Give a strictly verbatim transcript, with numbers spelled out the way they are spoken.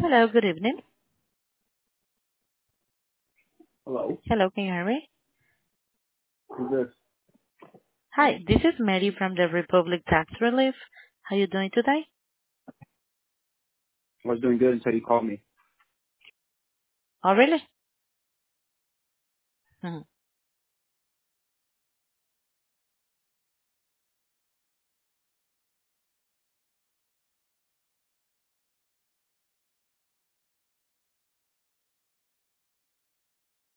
Hello, good evening. Hello. Hello, can you hear me? Who's this? Hi, this is Mary from the Republic Tax Relief. How you doing today? I was doing good until you called me. Oh, really? Mhm.